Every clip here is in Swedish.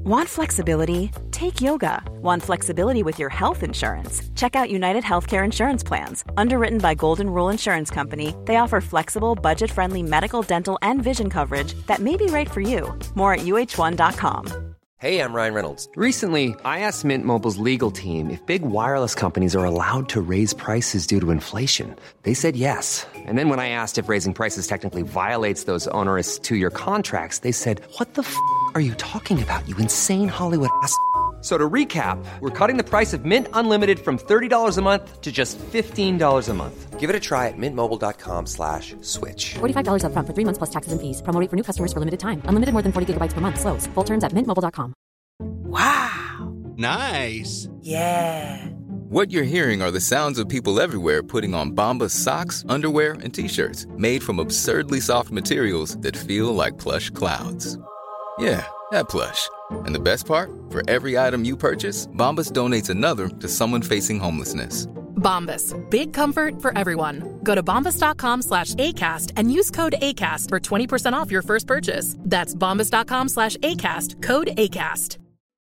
Want flexibility? Take yoga. Want flexibility with your health insurance? Check out United Healthcare Insurance Plans. Underwritten by Golden Rule Insurance Company, they offer flexible, budget-friendly medical, dental, and vision coverage that may be right for you. More at uh1.com. Hey, I'm Ryan Reynolds. Recently, I asked Mint Mobile's legal team if big wireless companies are allowed to raise prices due to inflation. They said yes. And then when I asked if raising prices technically violates those onerous two-year contracts, they said, "What the f*** are you talking about, you insane Hollywood ass?" So to recap, we're cutting the price of Mint Unlimited from $30 a month to just $15 a month. Give it a try at mintmobile.com/switch. $45 up front for 3 months plus taxes and fees. Promo rate for new customers for limited time. Unlimited more than 40 gigabytes per month. Slows full terms at mintmobile.com. Wow. Nice. Yeah. What you're hearing are the sounds of people everywhere putting on Bombas socks, underwear, and T-shirts made from absurdly soft materials that feel like plush clouds. Yeah, that plush. And the best part? For every item you purchase, Bombas donates another to someone facing homelessness. Bombas. Big comfort for everyone. Go to bombas.com/ACAST and use code ACAST for 20% off your first purchase. That's bombas.com/ACAST. Code ACAST.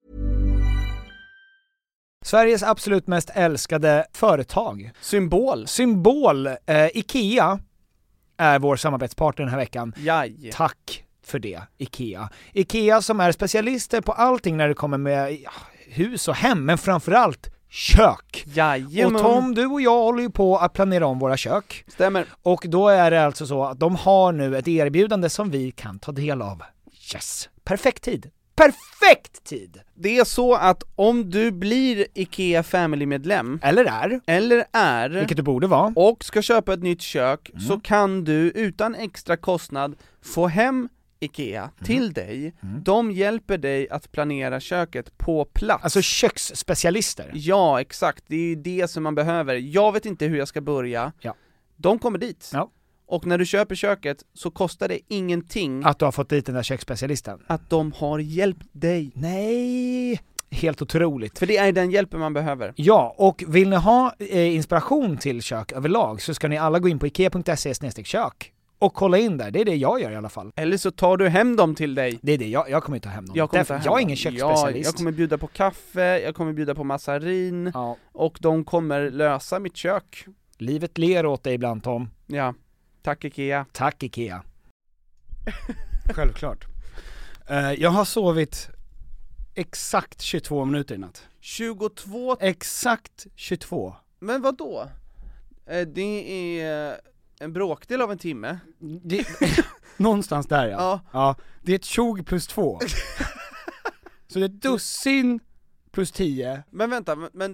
Sveriges absolut mest älskade företag. Symbol. IKEA är vår samarbetspartner den här veckan. Jaj. Tack för det, IKEA. IKEA som är specialister på allting när det kommer med hus och hem, men framförallt kök. Jajamän. Och Tom, du och jag håller ju på att planera om våra kök. Stämmer. Och då är det alltså så att de har nu ett erbjudande som vi kan ta del av. Yes. Perfekt tid. Det är så att om du blir IKEA Family-medlem eller är, vilket du borde vara, och ska köpa ett nytt kök, så kan du utan extra kostnad få hem IKEA till dig. De hjälper dig att planera köket på plats. Alltså köksspecialister. Ja, exakt. Det är ju det som man behöver. Jag vet inte hur jag ska börja. Ja. De kommer dit. Ja. Och när du köper köket så kostar det ingenting att du har fått dit den där köksspecialisten. Att de har hjälpt dig. Nej, helt otroligt. För det är den hjälpen man behöver. Ja, och vill ni ha inspiration till kök överlag så ska ni alla gå in på ikea.se/kök och kolla in där. Det är det jag gör i alla fall. Eller så tar du hem dem till dig. Det är det, jag kommer inte ta hem dem. Jag är ingen köksspecialist. Jag kommer bjuda på kaffe, jag kommer bjuda på massarin, och de kommer lösa mitt kök. Livet ler åt dig ibland, Tom. Ja. Tack IKEA. Tack IKEA. Självklart. Jag har sovit exakt 22 minuter i natt. 22? Exakt 22. Men vad då? Det är en bråkdel av en timme. Någonstans där, ja. Det är ett 20 plus 2. Så det är dussin plus 10. Men vänta, men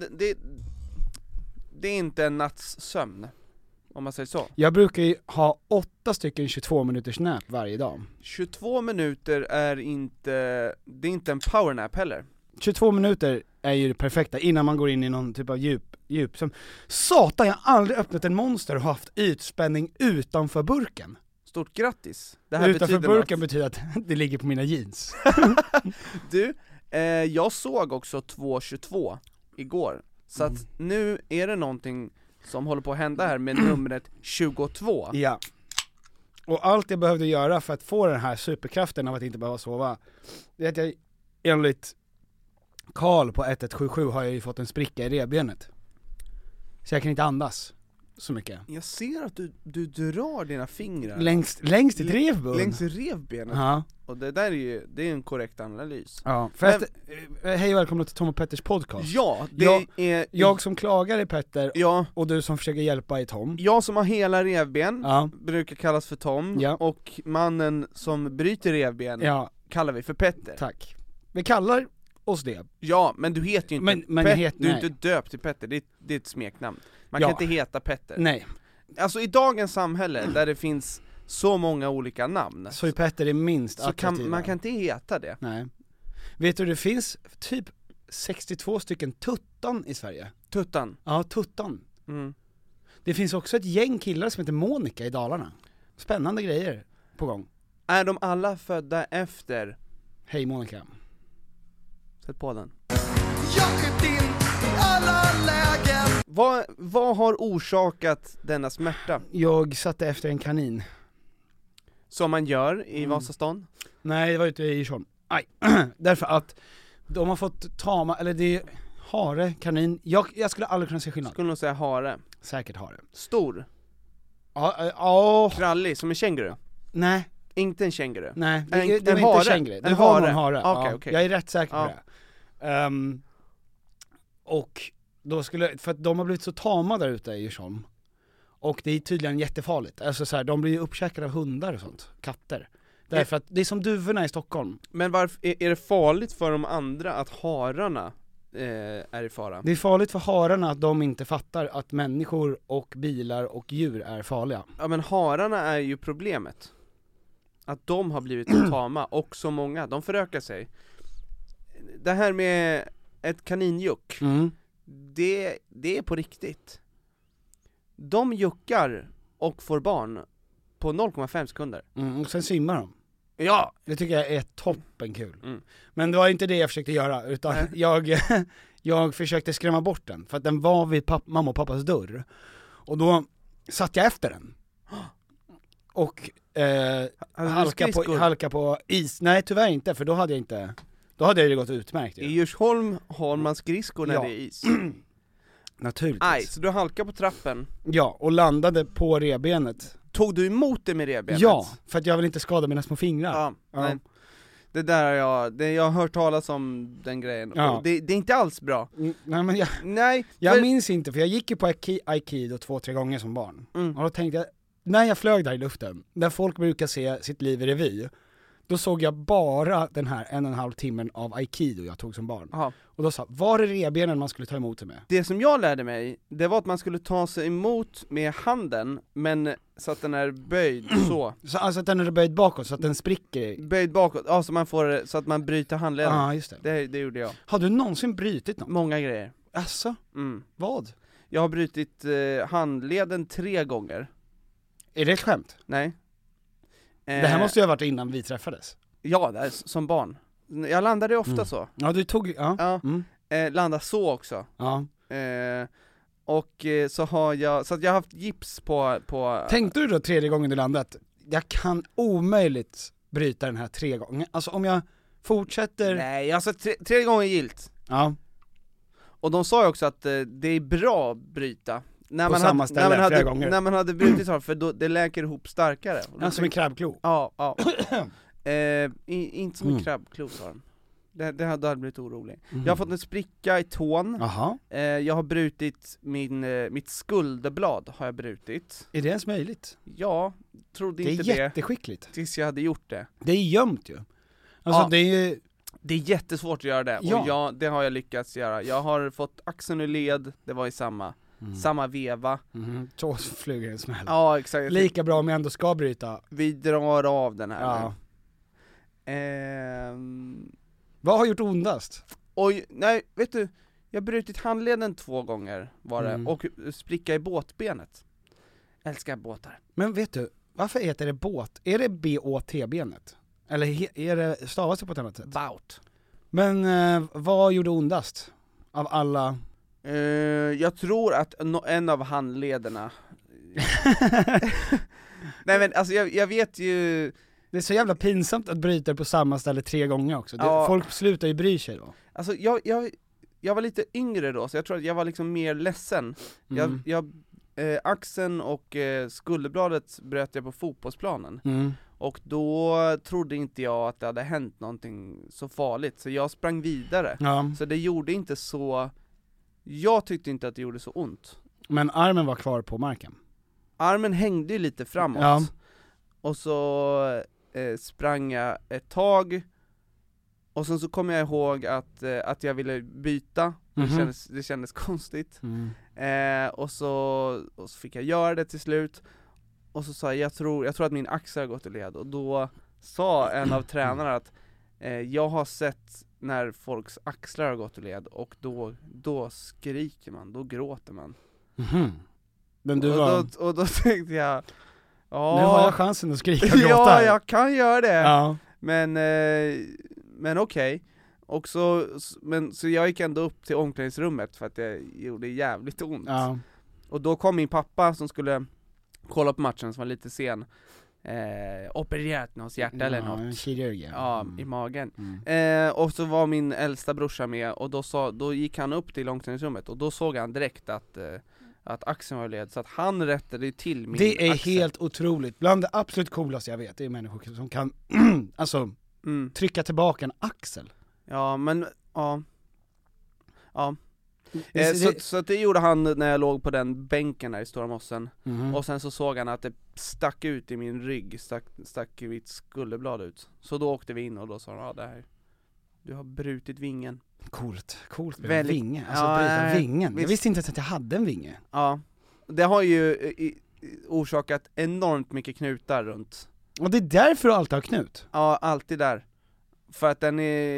det är inte en natts sömn, om man säger så. Jag brukar ju ha 8 stycken 22 minuters nap varje dag. 22 minuter är inte en powernap heller. 22 minuter är ju det perfekta innan man går in i någon typ av djup. Som satan, jag har aldrig öppnat en Monster och haft ytspänning utanför burken. Stort grattis. Det här utanför burken betyder att det ligger på mina jeans. Du, jag såg också 2:22 igår. Så att nu är det någonting som håller på att hända här med numret 22. Ja. Och allt jag behövde göra för att få den här superkraften av att inte behöva sova, det är att jag enligt Karl på 1177 har jag ju fått en spricka i revbenet. Så jag kan inte andas så mycket. Jag ser att du drar dina fingrar längst i revbenet. Längs i revbenet. Ja. Och det där är en korrekt analys. Ja, hej och välkomna till Tom och Petters podcast. Ja, jag som klagar i Petter, ja, och du som försöker hjälpa i Tom. Jag som har hela revben, ja, brukar kallas för Tom, ja, och mannen som bryter revben, ja, kallar vi för Petter. Tack. Vi kallar oss det. Ja, men du heter ju inte Petter. Du är inte döpt till Petter, det är ett smeknamn. Man kan inte heta Petter. Nej. Alltså i dagens samhälle där det finns så många olika namn, så är Petter det minst attraktiva. Man kan inte heta det. Nej. Vet du, det finns typ 62 stycken Tuttan i Sverige. Tuttan? Ja, Tuttan. Det finns också ett gäng killar som heter Monica i Dalarna. Spännande grejer på gång. Är de alla födda efter? Hej Monica. Sätt på den. Alla lägen. Vad har orsakat denna smärta? Jag satte efter en kanin. Som man gör i Vasastan? Nej, det var ute i Djursholm. Aj. Därför att de har fått tama, eller det är hare, kanin. Jag skulle aldrig kunna se skillnad. Skulle nog säga hare. Säkert hare. Stor. Ja. Krallig, som en känguru. Nej. Inte en känguru. Nej, det En var inte hare. känguru. Det En var hare. någon hare. Okej. Jag är rätt säker på Ja. det. Och då för att de har blivit så tama där ute i Djursholm. Och det är tydligen jättefarligt. Alltså så här, de blir ju uppkäkade av hundar och sånt. Katter. Därför att det är som duvorna i Stockholm. Men varför är det farligt för de andra att hararna är i fara? Det är farligt för hararna att de inte fattar att människor och bilar och djur är farliga. Ja, men hararna är ju problemet. Att de har blivit tama, och så många, de förökar sig. Det här med ett kaninjuck, det är på riktigt. De juckar och får barn på 0,5 sekunder. Och sen simmar de. Ja! Det tycker jag är toppen kul. Men det var inte det jag försökte göra, utan jag försökte skrämma bort den. För att den var vid mamma och pappas dörr. Och då satt jag efter den. Och halka på is. Nej, tyvärr inte, för då hade det gått utmärkt. I Djursholm har man skridskor när det är is. Naturligtvis. Aj, så du halkar på trappen. Ja, och landade på revbenet. Tog du emot det med revbenet? Ja, för att jag vill inte skada mina små fingrar. Ja. Nej. Det där jag har hört talas om den grejen. Ja. Det är inte alls bra. Nej, men jag minns inte, för jag gick ju på Aikido 2-3 gånger som barn. Och då tänkte jag, när jag flög där i luften, där folk brukar se sitt liv i revy, då såg jag bara den här 1,5 timmen av Aikido jag tog som barn. Aha. Och då sa, var är revbenen man skulle ta emot det med? Det som jag lärde mig, det var att man skulle ta sig emot med handen, men så att den är böjd så. Alltså att den är böjd bakåt, så att den spricker? Böjd bakåt, ja, så att man bryter handleden. Ja, just det. Det gjorde jag. Har du någonsin brytit något? Många grejer. Asså? Vad? Jag har brutit handleden 3 gånger. Är det ett skämt? Nej. Det här måste ju ha varit innan vi träffades. Ja, det är som barn. Jag landade ofta så. Ja, du tog, landa så också. Ja. Och så har jag haft gips på... Tänkte du då 3:e gången du landat, jag kan omöjligt bryta den här 3 gånger. Alltså om jag fortsätter... Nej, alltså 3 gånger gilt. Ja. Och de sa ju också att det är bra att bryta. När man hade brutit för då det läker ihop starkare. Ja, som en krabbklo. Ja. Inte som en krabbklo, sa de. Det hade blivit orolig. Jag har fått en spricka i tån. Jag har brutit mitt skulderblad har jag brutit. Är det ens möjligt? Ja, trodde inte det. Det är jätteskickligt. Tills jag hade gjort det. Det är gömt ju. Alltså det är jättesvårt att göra det. Ja. Och det har jag lyckats göra. Jag har fått axeln ur led, det var i samma veva. Så flyger en smäll. Ja, exakt. Lika bra om jag ändå ska bryta. Vi drar av den här. Ja. Vad har gjort ondast? Oj, nej, vet du, jag har brutit handleden 2 gånger var det, och spricka i båtbenet. Älskar båtar. Men vet du, varför heter det båt? Är det BÅT-benet? Eller är det stavas det på ett annat sätt? Bout. Men vad gjorde ondast av alla? Jag tror att en av handlederna. Nej men alltså jag vet ju. Det är så jävla pinsamt att bryta på samma ställe 3 gånger också. Folk slutar ju bry sig då. Alltså jag var lite yngre då, så jag tror att jag var liksom mer ledsen. Axeln och skulderbladet bröt jag på fotbollsplanen. Och då trodde inte jag att det hade hänt någonting så farligt, så jag sprang vidare. Så det gjorde inte så. Jag tyckte inte att det gjorde så ont. Men armen var kvar på marken? Armen hängde ju lite framåt. Och så sprang jag ett tag. Och sen så kom jag ihåg att jag ville byta. Det kändes konstigt. Och så fick jag göra det till slut. Och så sa jag tror att min axel har gått i led. Och då sa en av tränarna att jag har sett när folks axlar har gått i led. Och då skriker man, då gråter man. Men och då tänkte jag, nu har jag chansen att skrika och gråta. Ja, jag kan göra det. Ja. Men okej. Och så jag gick ändå upp till omklädningsrummet för att det gjorde jävligt ont. Ja. Och då kom min pappa som skulle kolla på matchen, som var lite sen. opererat någons hjärta eller något. Kirurg. I magen. Och så var min äldsta brorsa med, och då gick han upp till omklädningsrummet, och då såg han direkt att axeln var led, så att han rättade till min Det är axel. helt otroligt. Bland det absolut coolaste jag vet, det är människor som kan alltså trycka tillbaka en axel. Ja, men ja. Så det gjorde han när jag låg på den bänken där i Stora Mossen. Och sen så såg han att det stack ut i min rygg, stack mitt skulderblad ut. Så då åkte vi in, och då sa han, det här, du har brutit vingen. Coolt med Väldigt, vinge, bryta vingen. Jag visste inte ens att jag hade en vinge. Ja, det har ju orsakat enormt mycket knutar runt. Och det är därför du alltid har knut? Ja, alltid där. För att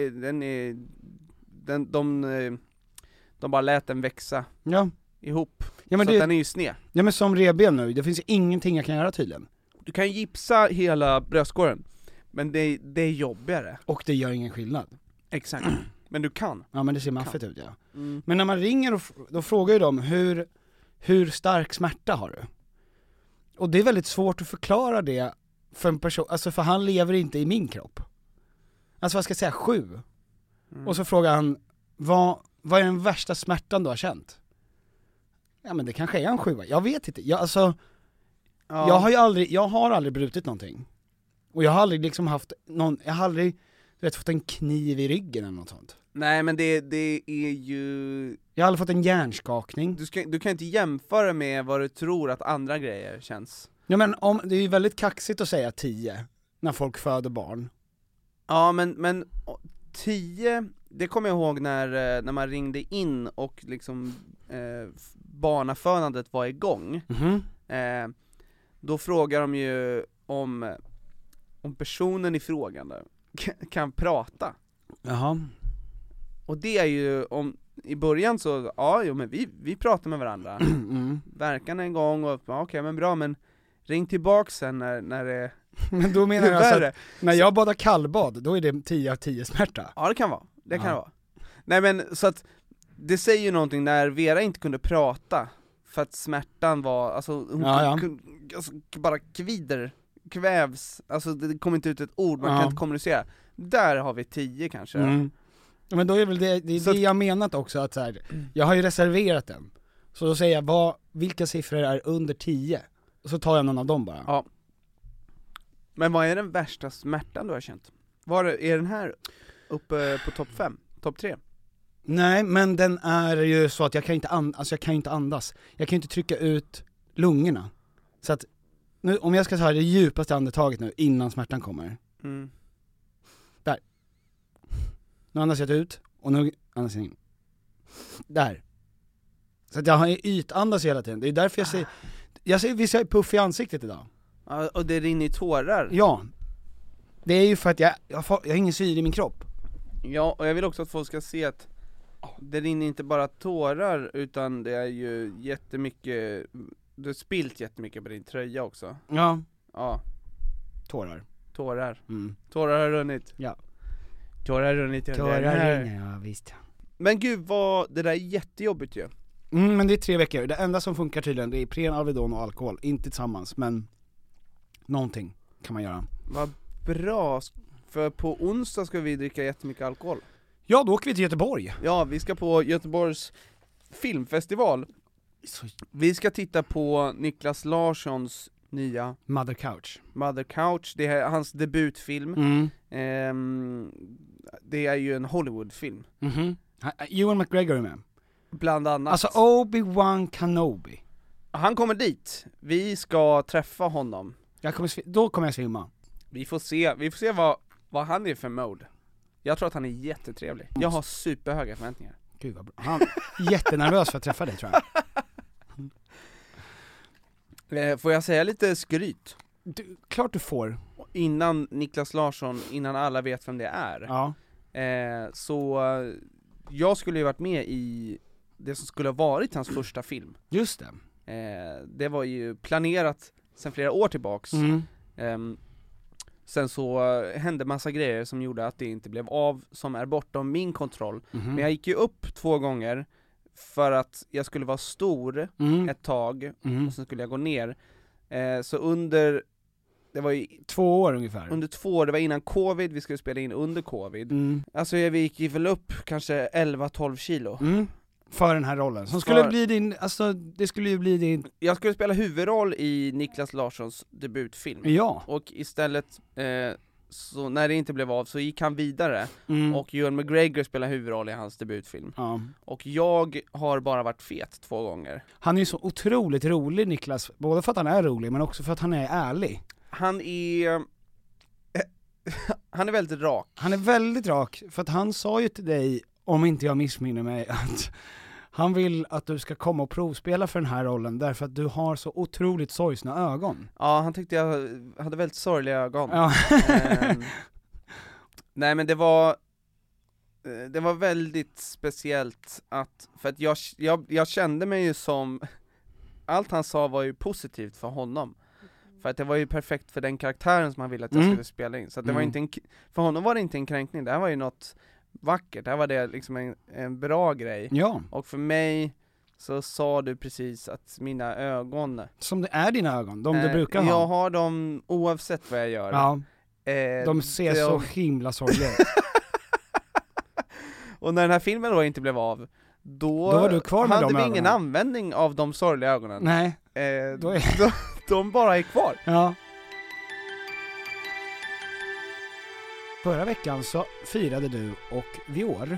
de bara lät den växa ihop. Ja, men så att den är ju sned. Ja, men som revben nu, det finns ju ingenting jag kan göra tydligen. Du kan gipsa hela bröstkorgen, men det är jobbigare. Och det gör ingen skillnad. Exakt. Men du kan. Ja, men det ser maffigt ut, ja. Men när man ringer, då frågar ju de hur stark smärta har du? Och det är väldigt svårt att förklara det för en person, alltså för han lever inte i min kropp. Alltså vad ska jag säga, 7. Och så frågar han, vad är den värsta smärtan du har känt? Ja, men det kanske är en 7. Jag vet inte. Jag har aldrig brutit någonting. Och jag har aldrig liksom haft jag har aldrig fått en kniv i ryggen eller något sånt. Nej, men det är ju... Jag har aldrig fått en hjärnskakning. Du kan inte jämföra med vad du tror att andra grejer känns. Ja, men det är ju väldigt kaxigt att säga 10 när folk föder barn. Ja, men 10, det kommer jag ihåg när man ringde in och liksom barnafödandet var igång. Då frågar de ju om personen i frågan kan prata. Jaha. Och det är ju, i början så, men vi pratar med varandra. Verkan en gång, och okej, men bra, men ring tillbaka sen när det... Men då menar jag alltså att när jag badar kallbad, då är det 10 av 10 smärta. Ja, det kan vara. Det kan vara. Nej, men så att det säger ju någonting när Vera inte kunde prata, för att smärtan var, alltså hon alltså, bara kvävs, alltså det kommer inte ut ett ord, man kan inte kommunicera. Där har vi 10 kanske. Men då är väl det jag menat också, att så här, jag har ju reserverat den. Så då säger jag, vilka siffror är under 10? Och så tar jag någon av dem bara. Ja. Men vad är den värsta smärtan du har känt? Är den här uppe på topp 5? Topp 3? Nej, men den är ju så att jag kan inte andas. Jag kan inte trycka ut lungorna. Så att nu, om jag ska ta det djupaste andetaget nu innan smärtan kommer. Där. Nu andas jag ut och nu andas jag in. Där. Så att jag har ytandas hela tiden. Det är därför jag ser visst jag är puff i ansiktet idag. Ja, och det rinner i tårar. Ja. Det är ju för att jag har ingen syre i min kropp. Ja, och jag vill också att folk ska se att det rinner inte bara tårar, utan det är ju jättemycket, du har spilt jättemycket på din tröja också. Ja. Ja. Tårar. Tårar har runnit. Ja. Tårar har runnit. Tårar rinner, ja visst. Men gud, det där är jättejobbigt ju. Men det är 3 veckor. Det enda som funkar tydligen, det är Ipren, Alvedon och alkohol. Inte tillsammans, men någonting kan man göra. Vad bra, för på onsdag ska vi dricka jättemycket alkohol. Ja, då åker vi till Göteborg. Ja, vi ska på Göteborgs filmfestival. Vi ska titta på Niklas Larssons nya Mother Couch. Det är hans debutfilm. Det är ju en Hollywoodfilm. Ewan McGregor är med. Bland annat. Alltså Obi-Wan Kenobi. Han kommer dit. Vi ska träffa honom. Då kommer jag svimma. Vi får se vad han är för mode. Jag tror att han är jättetrevlig. Jag har superhöga förväntningar. Gud vad bra. Han är jättenervös för att träffa dig, tror jag. Får jag säga lite skryt? Klart du får. Innan Niklas Larsson, innan alla vet vem det är. Ja. Så jag skulle ju varit med i det som skulle ha varit hans första film. Just det. Det var ju planerat sedan flera år tillbaks. Sen så hände massa grejer som gjorde att det inte blev av, som är bortom min kontroll. Men jag gick ju upp 2 gånger för att jag skulle vara stor ett tag, och sen skulle jag gå ner. Så under det var ju 2 år ungefär. under 2 år, det var innan covid, vi skulle spela in under covid. Alltså vi gick väl upp kanske 11-12 kilo. För den här rollen, som skulle bli din, alltså det skulle ju bli din... Jag skulle spela huvudroll i Niklas Larssons debutfilm. Ja. Och istället, så när det inte blev av så gick han vidare. Och Ewan McGregor spelade huvudroll i hans debutfilm. Ja. Och jag har bara varit fet 2 gånger. Han är ju så otroligt rolig, Niklas, både för att han är rolig men också för att han är ärlig. Han är väldigt rak. Han är väldigt rak, för att han sa ju till dig, om inte jag missminner mig, att han vill att du ska komma och provspela för den här rollen därför att du har så otroligt sorgsna ögon. Ja, han tyckte jag hade väldigt sorgliga ögon. Ja. Nej, men det var väldigt speciellt för att jag kände mig ju som, allt han sa var ju positivt för honom. För att det var ju perfekt för den karaktären som han ville att jag skulle spela in. Så att det var inte för honom var det inte en kränkning, det här var ju något vackert, det här var det liksom en bra grej. Ja. Och för mig så sa du precis att mina ögon, som det är dina ögon, de du brukar ha. Jag har dem oavsett vad jag gör. Ja. De ser så himla sorgliga ut. Och när den här filmen då inte blev av, då var du kvar med hade de vi ögonen. ingen användning av de sorgliga ögonen. Nej. De bara är kvar. Ja. Förra veckan så firade du och Vior,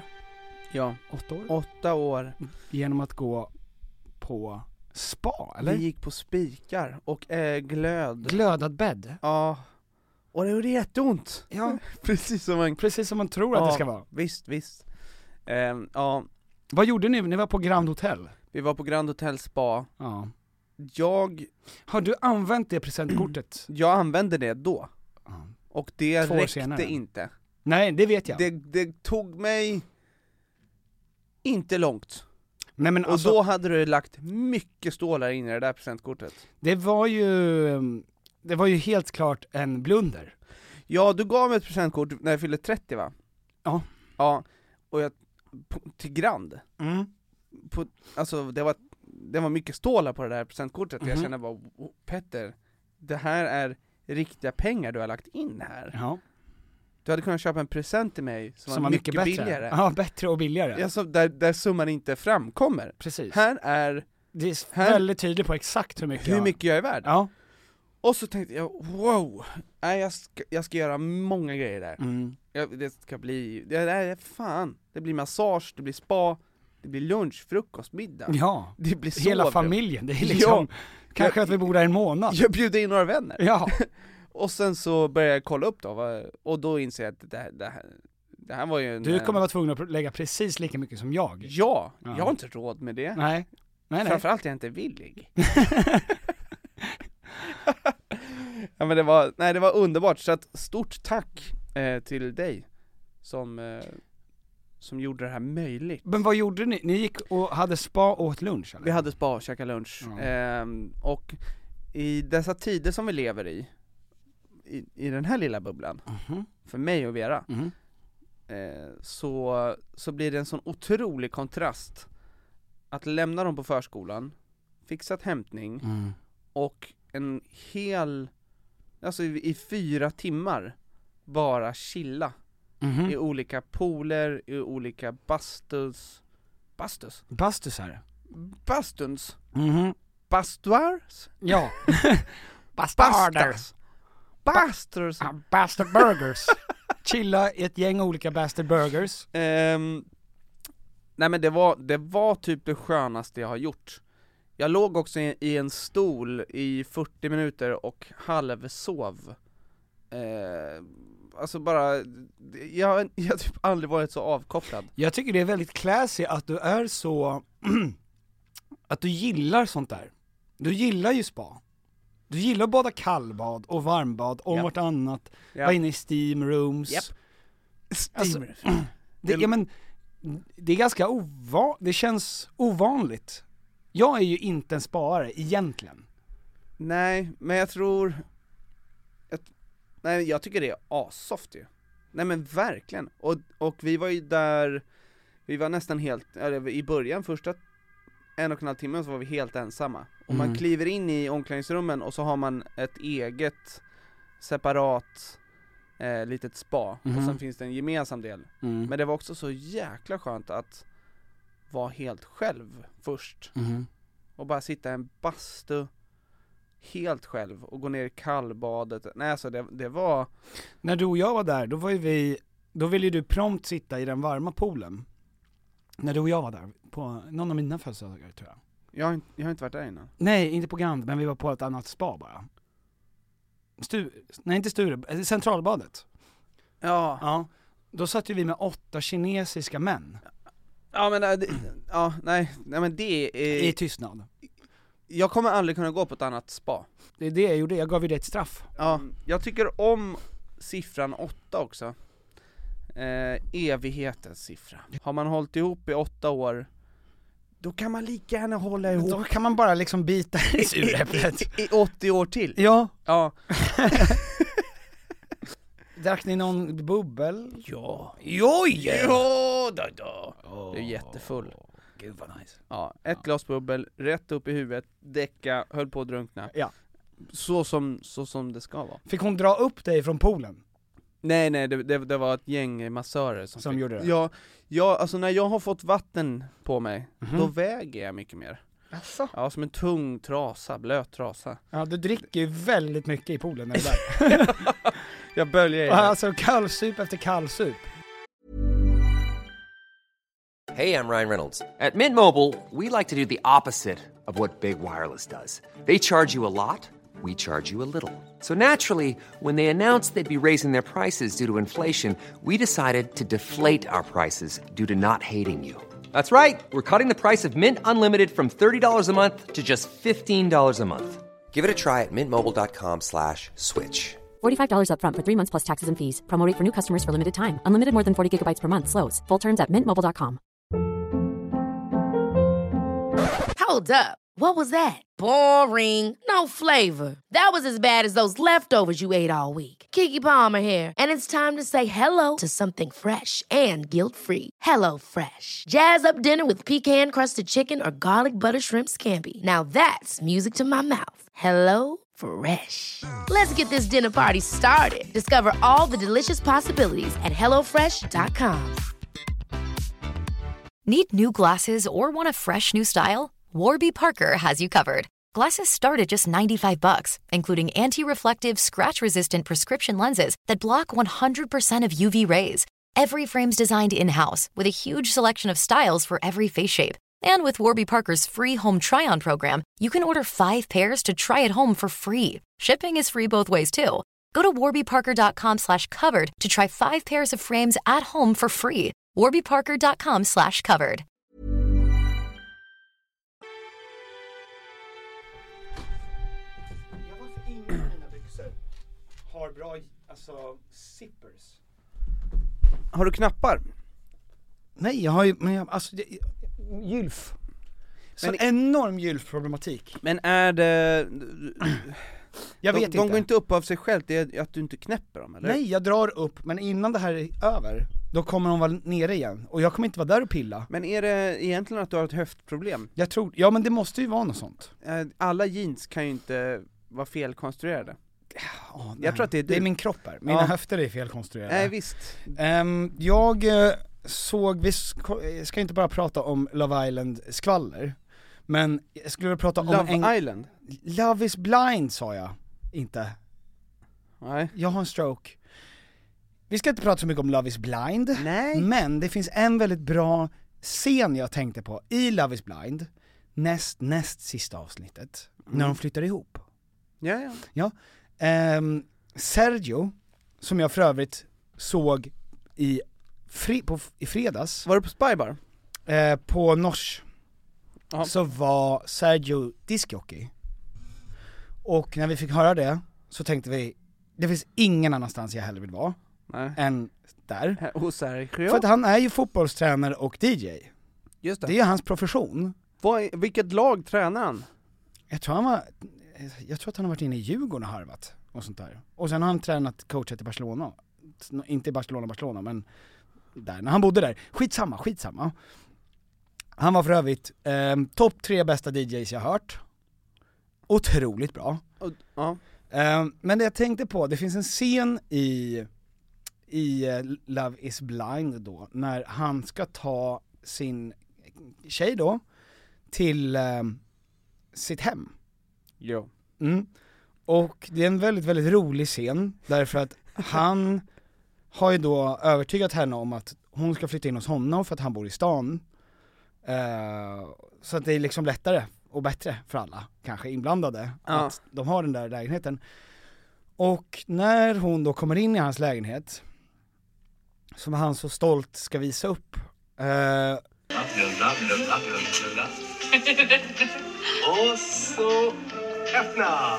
8 år, genom att gå på spa, eller? Vi gick på spikar och glödad bädd. Ja. Och det gjorde jätteont. Ja. Precis som man tror att det ska vara. Visst. Ja. Vad gjorde ni? Ni var på Grand Hotel. Vi var på Grand Hotel Spa. Ja. Har du använt det presentkortet? Jag använde det då. Och det räckte inte. Nej, det vet jag. Det tog mig inte långt. Nej, men och alltså, då hade du lagt mycket stålar in i det där presentkortet. Det var ju helt klart en blunder. Ja, du gav mig ett presentkort när jag fyllde 30, va? Ja. Ja, och till Grand. Alltså det var mycket stålar på det där presentkortet. Jag kände bara, Petter, det här är riktiga pengar du har lagt in här. Ja. Du hade kunnat köpa en present till mig som var mycket bättre. Billigare. Ja, bättre och billigare. Alltså, där summan inte framkommer. Precis. Här är väldigt tydligt på exakt hur mycket jag är värd. Ja. Och så tänkte jag, wow, jag ska göra många grejer där. Det ska bli, det blir massage, det blir spa, det blir lunch, frukost, middag. Ja, det blir hela familjen, det är liksom, kanske att vi bor där en månad. Jag bjuder in några vänner. Ja. Och sen så började jag kolla upp då, och då inser jag att det här var ju Du kommer vara tvungen att lägga precis lika mycket som jag. Ja, jag har inte råd med det. Nej. Framförallt är jag inte villig. Ja, men det var underbart, så att stort tack till dig som gjorde det här möjligt. Men vad gjorde ni? Ni gick och hade spa och åt lunch, eller? Vi hade spa och käkade lunch. Och i dessa tider som vi lever i den här lilla bubblan, för mig och Vera, så blir det en sån otrolig kontrast att lämna dem på förskolan, fixat hämtning och en hel, alltså i 4 timmar bara chilla i olika pooler, i olika bastuns. Bastuars? Ja. Bastarders. Bastard burgers. Chilla i ett gäng olika bastard burgers. Nej, men det var typ det skönaste jag har gjort. Jag låg också i en stol i 40 minuter och halvsov. Alltså bara, jag har typ aldrig varit så avkopplad. Jag tycker det är väldigt classy att du är så att du gillar sånt där. Du gillar ju spa. Du gillar att bada kallbad och varmbad om vartannat. Vara inne i steam rooms. Steam rooms. Alltså, det är ganska det känns ovanligt. Jag är ju inte en sparare egentligen. Nej, men jag tror jag tycker det är assoft ju. Nej, men verkligen. Och vi var ju där, vi var nästan helt, i början, första 1,5 timmar så var vi helt ensamma. Och man kliver in i omklädningsrummen och så har man ett eget separat litet spa, och sen finns det en gemensam del. Men det var också så jäkla skönt att vara helt själv först. Och bara sitta i en bastu helt själv och gå ner i kallbadet. Nej, alltså det var... När du och jag var där, då ville ju du prompt sitta i den varma poolen. När du och jag var där, på någon av mina födelsedagar tror jag. Jag har inte varit där innan. Nej, inte på Grand, men vi var på ett annat spa bara. Nej, inte Sture, Centralbadet. Ja. Då satt ju vi med 8 kinesiska män. Ja, men nej, men det är... I tystnad. Jag kommer aldrig kunna gå på ett annat spa. Det är det jag gjorde, jag gav ju det ett straff. Ja, jag tycker om siffran 8 också. Evighetens siffra. Har man hållit ihop i 8 år, då kan man lika gärna hålla ihop. Då kan man bara liksom bita i suräpplet. I 80 år till. Ja. Drack ni någon bubbel? Ja. Jo, då. Du är jättefull. Gud vad nice. Ja, ett glas bubbel, rätt upp i huvudet, däcka, höll på att drunkna. Ja. Så som det ska vara. Fick hon dra upp dig från poolen? Nej, det var ett gäng massörer som gjorde det. Ja, alltså när jag har fått vatten på mig, då väger jag mycket mer. Asså? Ja, som en tung trasa, blöt trasa. Ja, du dricker ju väldigt mycket i poolen när det där. Jag böljar i det. Alltså kallsup efter kallsup. Hey, I'm Ryan Reynolds. At Mint Mobile, we like to do the opposite of what Big Wireless does. They charge you a lot, we charge you a little. So naturally, when they announced they'd be raising their prices due to inflation, we decided to deflate our prices due to not hating you. That's right. We're cutting the price of Mint Unlimited from $30 a month to just $15 a month. Give it a try at mintmobile.com/switch. $45 up front for 3 months plus taxes and fees. Promo rate for new customers for limited time. Unlimited more than 40 gigabytes per month. Slows full terms at mintmobile.com. Hold up. What was that? Boring. No flavor. That was as bad as those leftovers you ate all week. Keke Palmer here, and it's time to say hello to something fresh and guilt-free. Hello Fresh. Jazz up dinner with pecan-crusted chicken or garlic butter shrimp scampi. Now that's music to my mouth. Hello Fresh. Let's get this dinner party started. Discover all the delicious possibilities at hellofresh.com. Need new glasses or want a fresh new style? Warby Parker has you covered. Glasses start at just $95, including anti-reflective, scratch-resistant prescription lenses that block 100% of UV rays. Every frame's designed in-house with a huge selection of styles for every face shape. And with Warby Parker's free home try-on program, you can order 5 pairs to try at home for free. Shipping is free both ways, too. Go to warbyparker.com/covered to try 5 pairs of frames at home for free. warbyparker.com/covered. Har bra, alltså, zippers. Har du knappar? Nej, jag har ju, men alltså, gylf. Så enorm gylfproblematik. Men är det... Jag vet inte. De går inte upp av sig själv, det är att du inte knäpper dem, eller? Nej, jag drar upp, men innan det här är över, då kommer de vara nere igen. Och jag kommer inte vara där och pilla. Men är det egentligen att du har ett höftproblem? Jag tror, ja men det måste ju vara något sånt. Alla jeans kan ju inte vara felkonstruerade. Jag tror att det är min kropp här, mina höfter är felkonstruerade. Nej, visst. Jag såg, vi ska inte bara prata om Love Island skvaller, men jag skulle vilja prata om Love Island? Love is blind sa jag, inte. Nej. Jag har en stroke. Vi ska inte prata så mycket om Love is blind. Nej. Men det finns en väldigt bra scen jag tänkte på i Love is blind, näst sista avsnittet, när de flyttar ihop. Ja. Sergio, som jag för övrigt såg i fredags. Var du på Spybar? På Nors. Så var Sergio discjockey. Och när vi fick höra det så tänkte vi, det finns ingen annanstans jag hellre vill vara än där. Hos Sergio? För att han är ju fotbollstränare och DJ. Just det. Det är hans profession. Vilket lag tränar han? Jag tror att han har varit inne i Djurgården och harvat och sånt där. Och sen har han tränat coachet i Barcelona. Inte i Barcelona, men där, när han bodde där. Skitsamma. Han var för övrigt topp 3 bästa DJs jag hört. Otroligt bra. Men det jag tänkte på, det finns en scen i Love is blind då, när han ska ta sin tjej då till sitt hem. Jo. Och det är en väldigt, väldigt rolig scen, därför att han har ju då övertygat henne om att hon ska flytta in hos honom för att han bor i stan. Så att det är liksom lättare och bättre för alla, kanske inblandade, att de har den där lägenheten. Och när hon då kommer in i hans lägenhet, som han så stolt ska visa upp. Lugna. Och så öppna.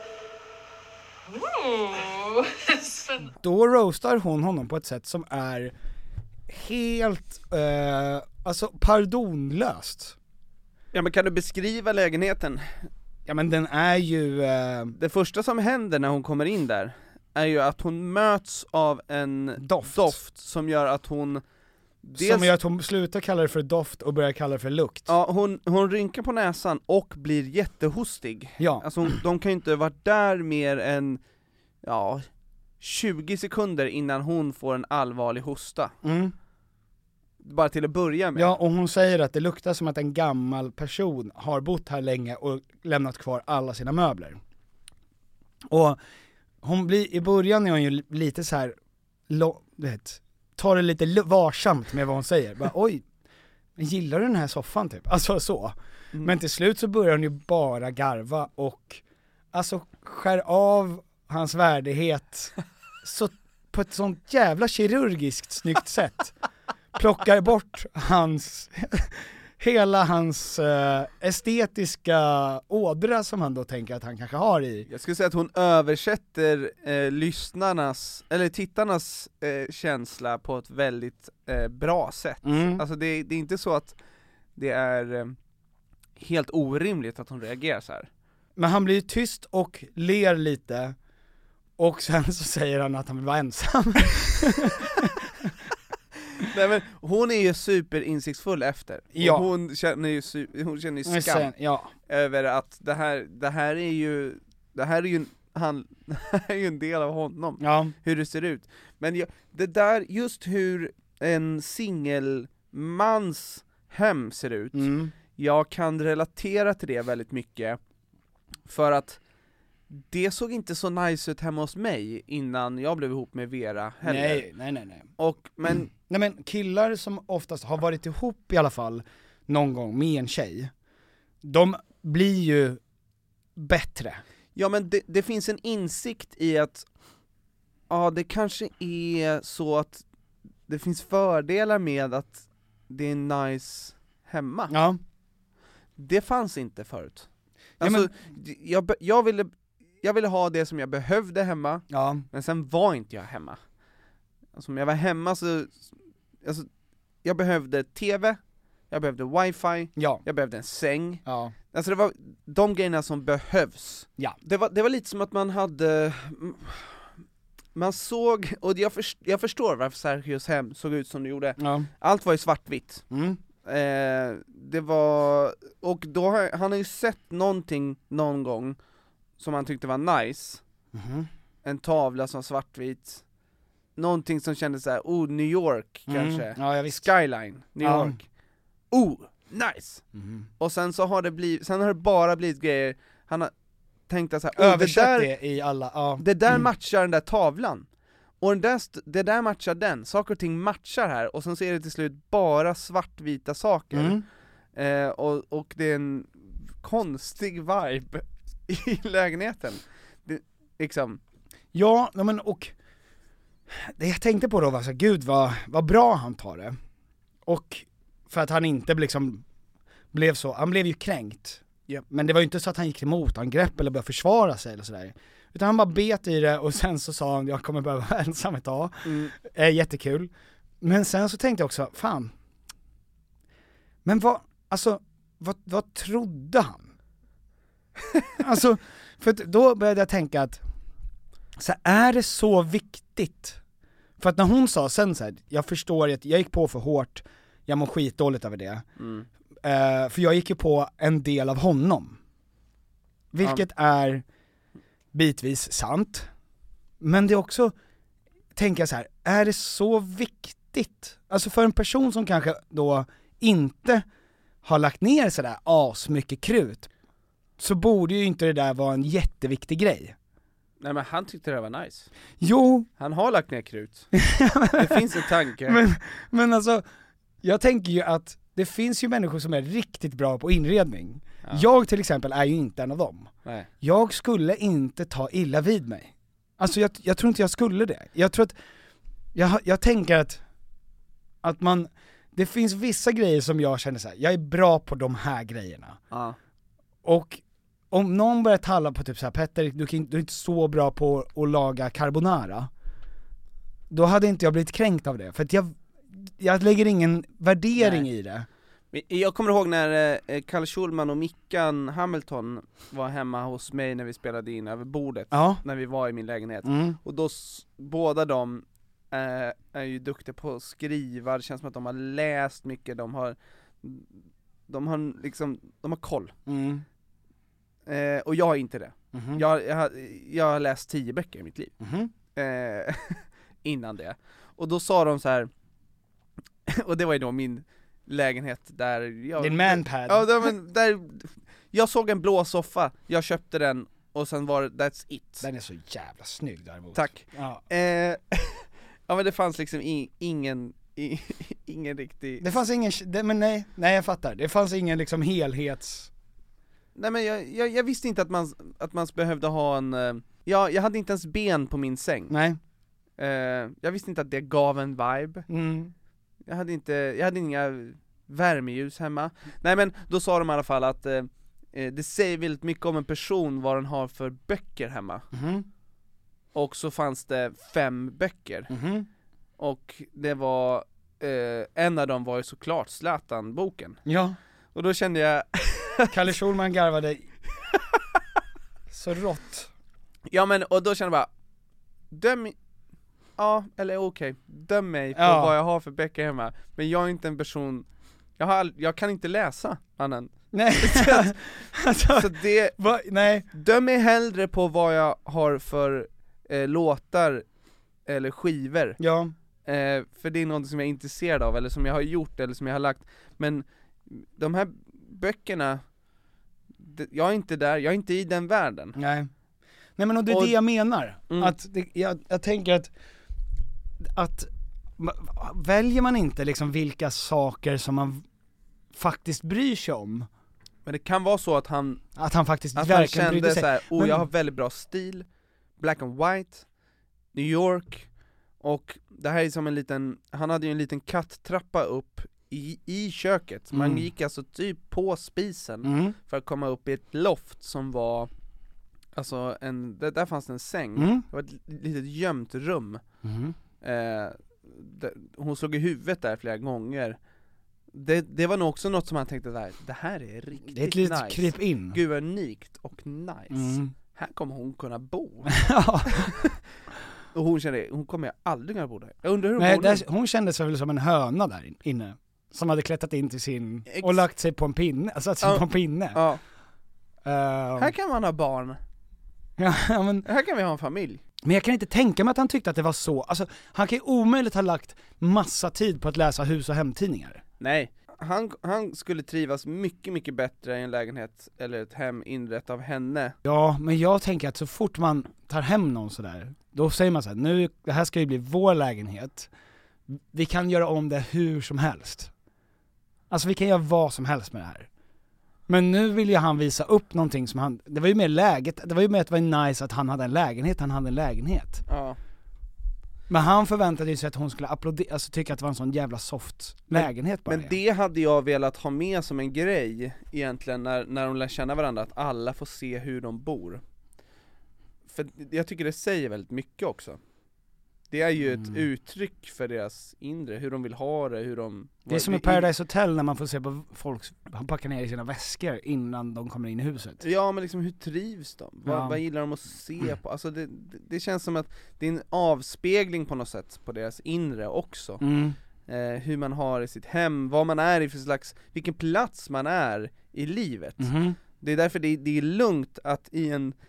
Då roastar hon honom på ett sätt som är helt alltså pardonlöst. Ja, men kan du beskriva lägenheten? Ja, men den är ju det första som händer när hon kommer in där är ju att hon möts av en doft som gör att hon som gör att hon slutar kalla det för doft och börjar kalla det för lukt. Ja, hon rynkar på näsan och blir jättehostig. Ja. Alltså de kan ju inte varit där mer än 20 sekunder innan hon får en allvarlig hosta. Bara till att börja med. Ja, och hon säger att det luktar som att en gammal person har bott här länge och lämnat kvar alla sina möbler. Och hon blir, i början är hon ju lite så här, tar det lite varsamt med vad hon säger. Bara, oj, gillar du den här soffan typ? Alltså så. Men till slut så börjar hon ju bara garva och alltså skär av hans värdighet så, på ett sånt jävla kirurgiskt snyggt sätt. Plockar bort hela hans estetiska ådra som han då tänker att han kanske har i. Jag skulle säga att hon översätter tittarnas känsla på ett väldigt bra sätt. Alltså det är inte så att det är helt orimligt att hon reagerar så här. Men han blir tyst och ler lite, och sen så säger han att han vill vara ensam. Nej, men hon är ju superinsiktsfull efter. Ja. Och hon känner ju skam över att det här är ju en del av honom. Ja. Hur det ser ut. Men det där, just hur en singelmans hem ser ut. Jag kan relatera till det väldigt mycket. För att det såg inte så nice ut hemma hos mig innan jag blev ihop med Vera heller. Nej. Nej, men killar som oftast har varit ihop i alla fall någon gång med en tjej, de blir ju bättre. Ja, men det finns en insikt i att det kanske är så att det finns fördelar med att det är nice hemma. Ja. Det fanns inte förut. Alltså, jag ville ha det som jag behövde hemma, men sen var inte jag hemma. Alltså om jag var hemma så, alltså, jag behövde TV, jag behövde wifi, jag behövde en säng. Ja. Alltså det var de grejerna som behövs. Ja. Det var lite som att man såg, och jag förstår varför Sergios hem såg ut som det gjorde. Ja. Allt var ju svartvitt. Det var, och då han har ju sett någonting någon gång som han tyckte var nice. En tavla som var svartvit, någonting som kändes så här, New York kanske. Ja, Skyline, New York. Nice. Och sen så har det bara blivit grejer. Han har tänkt att så här, översätt det i alla. Det där matchar den där tavlan. Och det där matchar den. Saker och ting matchar här. Och sen så är det till slut bara svartvita saker. Och det är en konstig vibe i lägenheten. Det, liksom. Ja, men och det jag tänkte på då var så här, gud vad bra han tar det. Och för att han inte liksom blev så, han blev ju kränkt. Yep. Men det var ju inte så att han gick till motangrepp eller började försvara sig eller sådär. Utan han bara bet i det, och sen så sa han, jag kommer behöva vara ensam ett tag. Jättekul. Men sen så tänkte jag också, fan. Men vad trodde han? Alltså, för då började jag tänka att så är det så viktigt? För att när hon sa sen så här, jag förstår att jag gick på för hårt, jag mår skitdåligt över det. För jag gick ju på en del av honom. Vilket är bitvis sant. Men det är också, tänka så här, är det så viktigt? Alltså för en person som kanske då inte har lagt ner sådär asmycket krut, så borde ju inte det där vara en jätteviktig grej. Nej, men han tyckte det var nice. Jo. Han har lagt ner krut. Det finns en tanke. Men alltså, jag tänker ju att det finns ju människor som är riktigt bra på inredning. Ja. Jag till exempel är ju inte en av dem. Nej. Jag skulle inte ta illa vid mig. Alltså jag tror inte jag skulle det. Jag tror att, jag tänker att man, det finns vissa grejer som jag känner så här, jag är bra på de här grejerna. Ja. Och om någon börjar tala på typ så här, Petter, du är inte så bra på att laga carbonara, då hade inte jag blivit kränkt av det. För att jag lägger ingen värdering i det. Jag kommer ihåg när Kalle Schulman och Mickan Hamilton var hemma hos mig när vi spelade in över bordet, när vi var i min lägenhet. Och då, båda de är ju duktiga på att skriva, det känns som att de har läst mycket, de har koll. Och jag har inte det. Jag har läst 10 böcker i mitt liv. Innan det. Och då sa de så här, och det var ju då min lägenhet där din manpad. Ja, där jag såg en blå soffa, jag köpte den och sen var that's it. Den är så jävla snygg däremot. Tack. Ja, ja, men det fanns liksom ingen riktig. Det fanns ingen, men nej jag fattar. Det fanns ingen liksom helhets. Nej, men jag visste inte att man behövde ha en. Jag hade inte ens ben på min säng. Nej. Jag visste inte att det gav en vibe. Jag hade inga värmeljus hemma. Nej, men då sa de i alla fall att det säger väldigt mycket om en person vad den har för böcker hemma. Och så fanns det 5 böcker. Och det var en av dem var ju såklart Zlatan-boken. Ja. Och då kände jag Kalle Schulman garvade så rått. Ja, men och då kände jag bara döm mig på vad jag har för böcker hemma. Men jag är inte en person, jag kan inte läsa annan. Nej. Så det, nej. Döm mig hellre på vad jag har för låtar eller skivor. Ja. För det är något som jag är intresserad av, eller som jag har gjort, eller som jag har lagt. Men de här böckerna, jag är inte där, jag är inte i den världen. Nej men och det är det jag menar. Att jag tänker att väljer man inte liksom vilka saker som man faktiskt bryr sig om. Men det kan vara så att han faktiskt att verkligen han kände så här, jag har väldigt bra stil, black and white, New York, och det här är som han hade ju en liten katttrappa upp i köket. Man gick alltså typ på spisen för att komma upp i ett loft som var, alltså där fanns en säng. Det var ett litet gömt rum. Hon slog i huvudet där flera gånger. Det var nog också något som han tänkte där, det här är riktigt nice. Det är ett litet kryp in. Gud, vad unikt och nice. Här kommer hon kunna bo. Och hon kommer aldrig kunna bo där. Jag undrar hur hon kände sig väl som en höna där inne, som hade klättrat in till sin och lagt sig på en pinne, alltså på en pinne. Ja. Här kan man ha barn. Ja, men här kan vi ha en familj. Men jag kan inte tänka mig att han tyckte att det var så. Alltså, han kan ju omöjligt ha lagt massa tid på att läsa hus- och hemtidningar. Nej, han skulle trivas mycket, mycket bättre i en lägenhet eller ett hem inrett av henne. Ja, men jag tänker att så fort man tar hem någon sådär, då säger man så här, nu, det här ska ju bli vår lägenhet. Vi kan göra om det hur som helst. Alltså vi kan göra vad som helst med det här. Men nu vill ju han visa upp någonting som det var ju mer läget, det var ju mer att det var nice att han hade en lägenhet, Ja. Men han förväntade sig att hon skulle applådera, alltså tycka att det var en sån jävla soft lägenhet bara. Men det hade jag velat ha med som en grej egentligen när de lär känna varandra, att alla får se hur de bor. För jag tycker det säger väldigt mycket också. Det är ju ett uttryck för deras inre, hur de vill ha det, hur de... Det är som i Paradise Hotel när man får se på folk packar ner i sina väskor innan de kommer in i huset. Ja, men liksom hur trivs de? Vad gillar de att se på? Alltså det känns som att det är en avspegling på något sätt på deras inre också. Hur man har i sitt hem, vad man är i för slags, vilken plats man är i livet. Det är därför det är lugnt att i en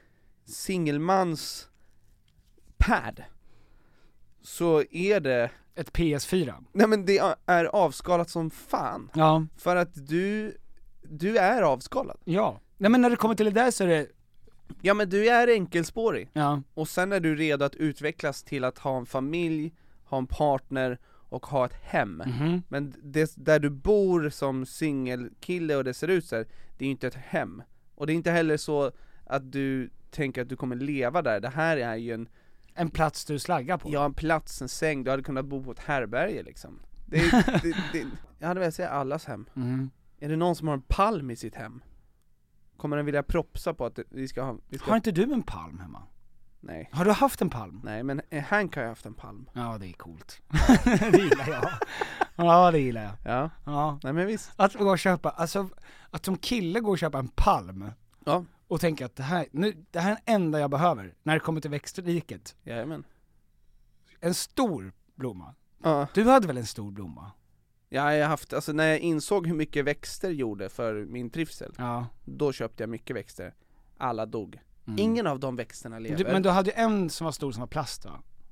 singelmans pad, så är det ett PS4. Nej men det är avskalat som fan. Ja. För att du är avskalad. Ja. Nej men när det kommer till det där så är det... Ja men du är enkelspårig. Ja. Och sen är du redo att utvecklas till att ha en familj, ha en partner och ha ett hem. Men det, där du bor som singelkille och det ser ut så här, det är ju inte ett hem. Och det är inte heller så att du tänker att du kommer leva där. Det här är ju en plats du slaggar på. Ja, en plats, en säng. Du hade kunnat bo på ett härberge liksom. Jag hade velat säga allas hem. Är det någon som har en palm i sitt hem? Kommer den vilja propsa på att vi ska ha... Har inte du en palm hemma? Nej. Har du haft en palm? Nej, men Hank har ju haft en palm. Ja, det är coolt. Det gillar jag. Ja, det gillar jag. Ja. Nej, men visst. Att gå och köpa, alltså att som kille gå och köpa en palm. Ja. Och tänka att det här är den enda jag behöver när det kommer till växtriket. Jajamän. En stor blomma. Ja. Du hade väl en stor blomma? Ja, jag har haft, alltså när jag insåg hur mycket växter gjorde för min trivsel. Ja. Då köpte jag mycket växter. Alla dog. Ingen av de växterna lever. Men du hade ju en som var stor som var plast, va?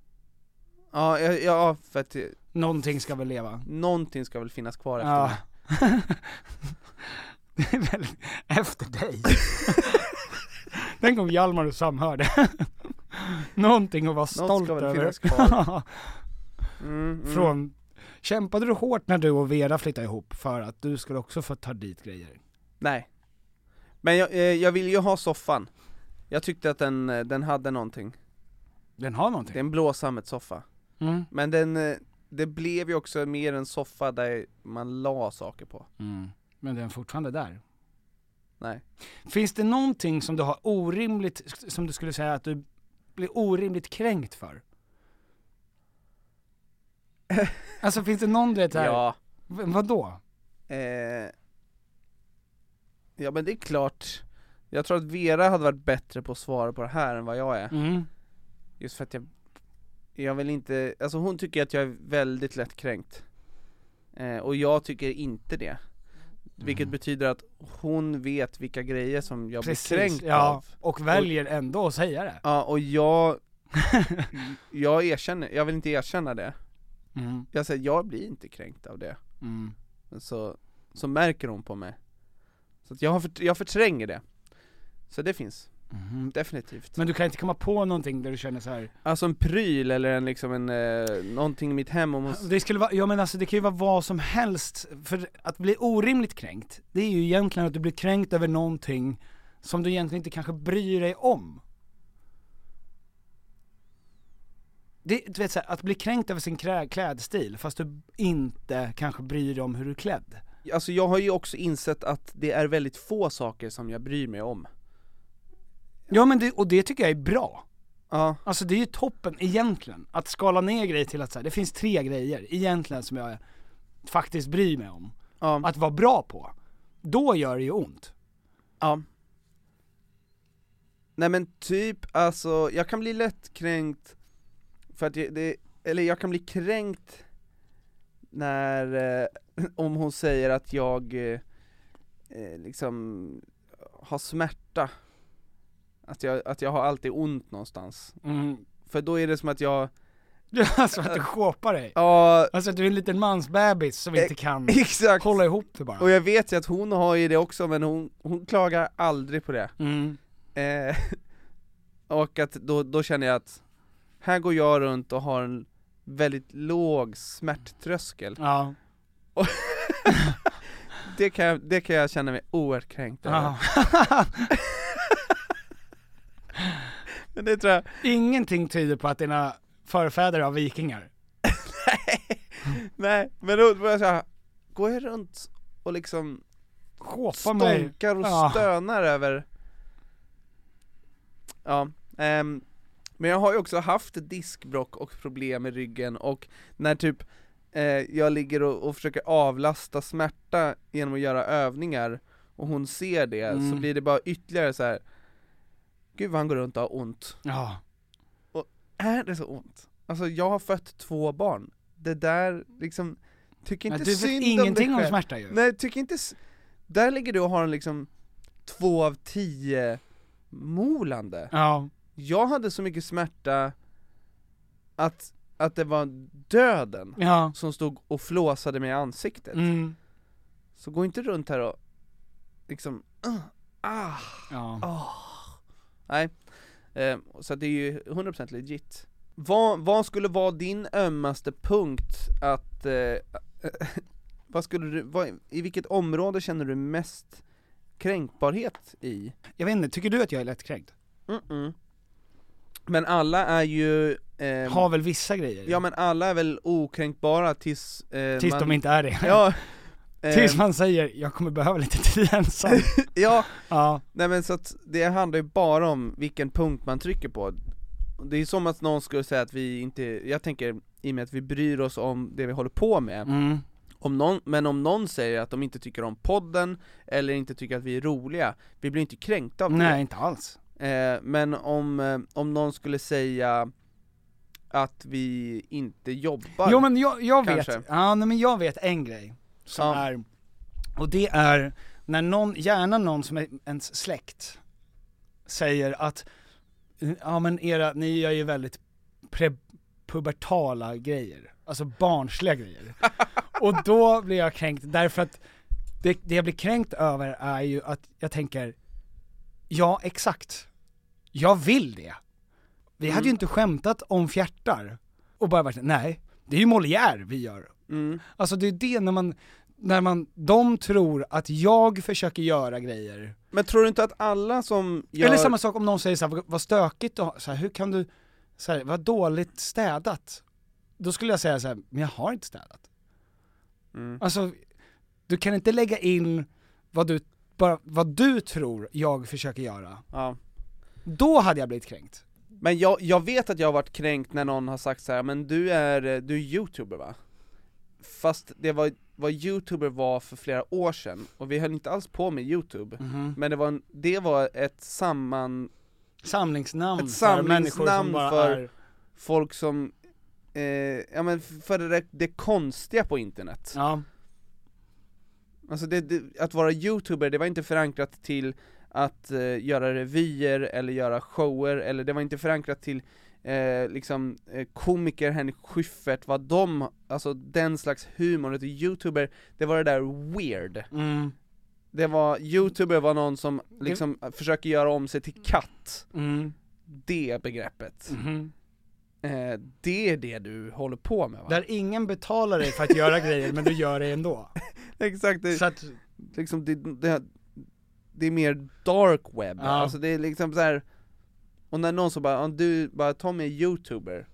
Ja, för att... Någonting ska väl leva? Någonting ska väl finnas kvar efter mig. Det är väl efter dig. Den gång Hjalmar och Sam hörde. Någonting att vara stolt ska väl över. Finnas kvar. Från... Kämpade du hårt när du och Vera flyttade ihop för att du skulle också få ta dit grejer? Nej. Men jag vill ju ha soffan. Jag tyckte att den hade någonting. Den har någonting? Det är en blå sammetssoffa. Men det blev ju också mer en soffa där man la saker på. Men den är fortfarande där? Nej. Finns det någonting som du har orimligt, som du skulle säga att du blir orimligt kränkt för? Alltså finns det någon det här? Ja. Vadå? Ja men det är klart. Jag tror att Vera hade varit bättre på att svara på det här än vad jag är. Just för att jag vill inte, alltså hon tycker att jag är väldigt lätt kränkt. Och jag tycker inte det. Vilket betyder att hon vet vilka grejer som jag blir kränkt av. Och väljer ändå att säga det. Ja, och jag erkänner, jag vill inte erkänna det. Jag säger, jag blir inte kränkt av det. Så märker hon på mig. Så att jag förtränger det. Så det finns. Definitivt. Men du kan inte komma på någonting där du känner så här. Alltså en pryl eller någonting i mitt hem om det skulle vara, ja men alltså det kan ju vara vad som helst. För att bli orimligt kränkt, det är ju egentligen att du blir kränkt över någonting som du egentligen inte kanske bryr dig om. Du vet så här, att bli kränkt över sin klädstil fast du inte kanske bryr dig om hur du är klädd. Alltså jag har ju också insett att det är väldigt få saker som jag bryr mig om. Ja men det tycker jag är bra. Ja. Alltså det är ju toppen egentligen. Att skala ner grejer till att så här, det finns 3 grejer egentligen som jag faktiskt bryr mig om. Ja. Att vara bra på. Då gör det ju ont. Ja. Nej men typ, alltså jag kan bli lätt kränkt för att jag kan bli kränkt när om hon säger att jag liksom har smärta. Att jag har alltid ont någonstans. För då är det som att jag... Alltså att du skåpar dig. Ja. Alltså att du är en liten mansbebis som inte kan hålla ihop det bara. Och jag vet ju att hon har ju det också, men hon klagar aldrig på det. Och att då känner jag att här går jag runt och har en väldigt låg smärttröskel. Ja. Och det kan jag känna mig oerhört kränkt över. Men det tror jag. Ingenting tyder på att dina förfäder har vikingar. Nej, men då börjar jag säga, går jag runt och liksom stånkar och stönar över. Ja, men jag har ju också haft diskbråck och problem med ryggen, och när typ jag ligger och försöker avlasta smärta genom att göra övningar och hon ser det, så blir det bara ytterligare så här. Gud vad han går runt och har ont. Ja. Och är det så ont? Alltså jag har fött 2 barn. Det där liksom, tycker inte synd om dig själv. Du vet ingenting om smärta ju. Nej, tycker inte. Där ligger du och har en liksom 2 av 10 illamålande. Ja. Jag hade så mycket smärta att det var döden som stod och flåsade mig i ansiktet. Så gå inte runt här och liksom nej. Så det är ju 100% legit. Vad skulle vara din ömmaste punkt att i vilket område känner du mest kränkbarhet i? Jag vet inte, tycker du att jag är lättkränkt? Men alla är ju har väl vissa grejer? Ja, men alla är väl okränkbara tills de inte är det. Ja. Tills man säger, jag kommer behöva lite tid ensam. Ja. Nej, men så att det handlar ju bara om vilken punkt man trycker på. Det är som att någon skulle säga att vi inte, jag tänker i och med att vi bryr oss om det vi håller på med. Men om någon säger att de inte tycker om podden eller inte tycker att vi är roliga, vi blir inte kränkta av det. Nej, inte alls. Men om någon skulle säga att vi inte jobbar. Jo, men jag vet. Ja, nej, men jag vet en grej som är, och det är när någon som är ens släkt säger att ja, men ni gör ju väldigt pubertala grejer, alltså barnsliga grejer. Och då blir jag kränkt, därför att det jag blir kränkt över är ju att jag tänker, ja exakt, jag vill det. Vi hade ju inte skämtat om fjärtar och bara varit, nej, det är ju Molière vi gör. Alltså det är det när de tror att jag försöker göra grejer. Men tror du inte att alla som gör... Eller samma sak om någon säger så här, vad stökigt och så här, hur kan du så här, vad dåligt städat? Då skulle jag säga så här, men jag har inte städat. Alltså du kan inte lägga in vad du tror jag försöker göra. Ja. Då hade jag blivit kränkt. Men jag vet att jag har varit kränkt när någon har sagt så här, men du är YouTuber, va? Fast det var vad YouTuber var för flera år sedan, och vi höll inte alls på med YouTube. Men det var ett samlingsnamn för människor som bara för folk som ja, men för det konstiga på internet. Ja. Alltså att vara YouTuber, det var inte förankrat till att göra revyer eller göra shower, eller det var inte förankrat till komiker Henrik Schyffert, vad alltså den slags humor. Att YouTuber, det var det där weird. Det var, YouTuber var någon som liksom försöker göra om sig till katt. Det begreppet. Det är det du håller på med, va? Där ingen betalar dig för att göra grejer, men du gör det ändå. Exakt, så att, liksom det är mer dark web. Ja. Alltså det är liksom så här. Och när någon så bara, du bara ta med YouTuber.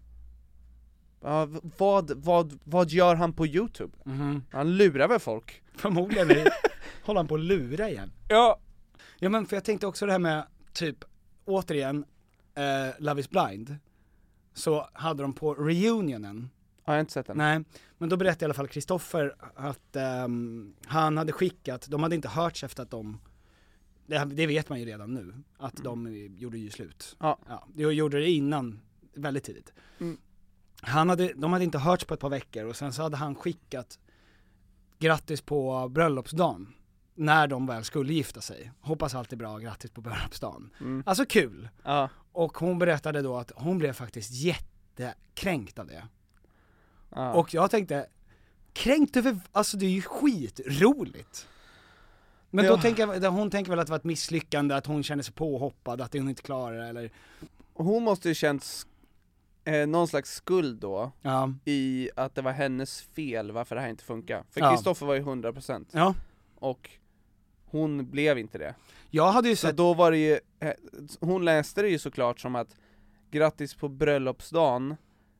Vad gör han på YouTube? Han lurar väl folk? Förmodligen håller han på att lura igen. Ja. Ja, men för jag tänkte också det här med typ, återigen, Love is Blind. Så hade de på reunionen. Jag har inte sett den. Nej, men då berättade i alla fall Kristoffer att han hade skickat, de hade inte hörts efter att det vet man ju redan nu, att de gjorde ju slut. Ja. De gjorde det innan, väldigt tidigt. De hade inte hörts på ett par veckor, och sen så hade han skickat grattis på bröllopsdagen, när de väl skulle gifta sig. Hoppas allt är bra, grattis på bröllopsdagen. Alltså kul. Ja. Och hon berättade då att hon blev faktiskt jättekränkt av det. Ja. Och jag tänkte, kränkt över, alltså det är ju skitroligt. Men då hon tänker väl att det var ett misslyckande, att hon kände sig påhoppad, att hon inte klarar det, eller... Hon måste ju känt någon slags skuld då, i att det var hennes fel varför det här inte funkar. För Kristoffer var ju 100%. Ja. Och hon blev inte det. Jag hade ju så sett... då var det ju, hon läste det ju såklart som att grattis på bröllopsdagen,